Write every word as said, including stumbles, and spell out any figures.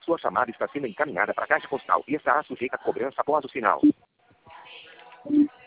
Sua chamada está sendo encaminhada para a caixa postal e estará sujeita a cobrança após o sinal.